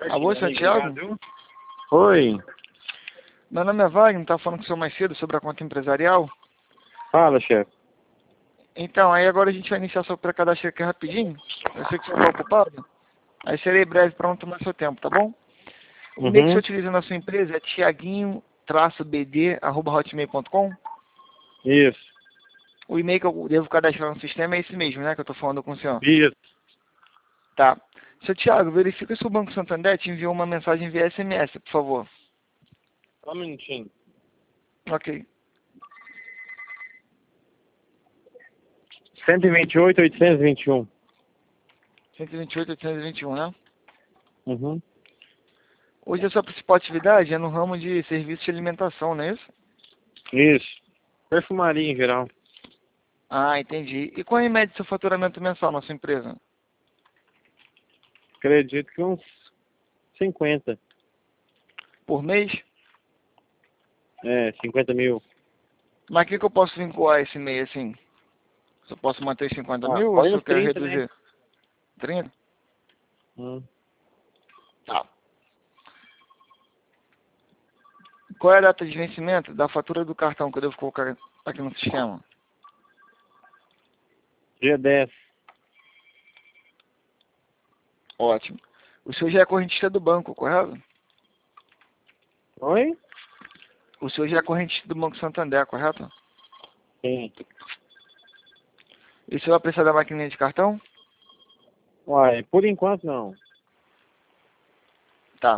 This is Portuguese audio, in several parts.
Alô, Santiago? Oi, Meu nome é Wagner, tá falando com o senhor mais cedo sobre a conta empresarial. fala, chefe. Então, aí agora a gente vai iniciar seu pré-cadastro aqui rapidinho. Eu sei que o senhor está ocupado. Aí serei breve para não tomar seu tempo, tá bom? O e-mail que você Uhum, utiliza na sua empresa é tiaguinho-bd@hotmail.com. isso, O e-mail que eu devo cadastrar no sistema é esse mesmo, né? Que eu estou falando com o senhor. isso. Tá. Seu Tiago, verifica se o Banco Santander te enviou uma mensagem via SMS, por favor. Só um minutinho. Ok. 128, 821. 128, 821, né? Uhum, Hoje a sua principal atividade é no ramo de serviços de alimentação, não é isso? isso. Perfumaria em geral. Ah, entendi. E qual é a média do seu faturamento mensal na sua empresa? Acredito que uns 50. Por mês? 50 mil. Mas o que eu posso vincular esse mês assim? Se eu posso manter 50 Ah, mil ou põe se eu uns quero 30, né? reduzir? 30? Hum. Tá. Qual é a data de vencimento da fatura do cartão que eu devo colocar aqui no sistema? Dia 10. Ótimo. O senhor já é correntista do banco, correto? Oi? O senhor já é correntista do Banco Santander, correto? Sim. E o senhor vai precisar da maquininha de cartão? Uai, por enquanto não. Tá.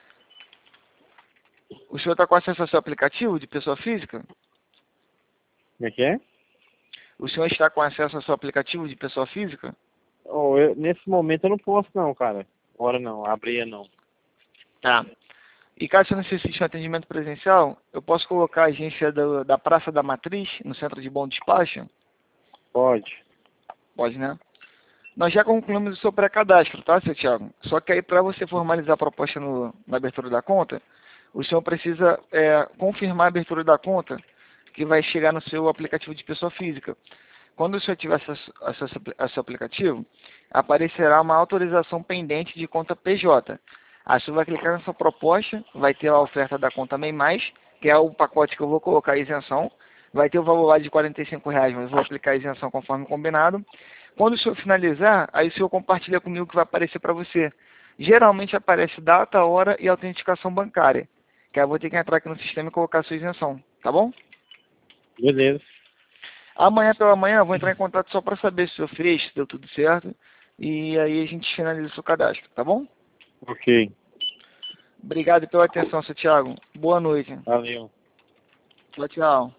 O senhor está com acesso ao seu aplicativo de pessoa física? Como é que é? O senhor está com acesso ao seu aplicativo de pessoa física? Oh, nesse momento eu não posso não, cara. Agora não, abria não. Tá. E caso você necessite de um atendimento presencial, eu posso colocar a agência da Praça da Matriz, no centro de Bom Despacho? Pode. Pode, né? Nós já concluímos o seu pré-cadastro, tá, seu Thiago? Só que aí, para você formalizar a proposta na abertura da conta, o senhor precisa confirmar a abertura da conta, que vai chegar no seu aplicativo de pessoa física. Quando o senhor tiver acesso ao seu aplicativo, aparecerá uma autorização pendente de conta PJ. Aí você vai clicar nessa proposta, vai ter a oferta da conta MEI+, que é o pacote que eu vou colocar a isenção. Vai ter o valor lá de R$ 45, mas eu vou aplicar a isenção conforme combinado. Quando o senhor finalizar, aí o senhor compartilha comigo o que vai aparecer para você. Geralmente aparece data, hora e autenticação bancária. Que aí eu vou ter que entrar aqui no sistema e colocar a sua isenção, tá bom? Beleza. Amanhã pela manhã eu vou entrar em contato só para saber se o senhor fez, se deu tudo certo. E aí a gente finaliza o seu cadastro, tá bom? Ok. Obrigado pela atenção, seu Thiago. Boa noite. Valeu. Tchau, tchau.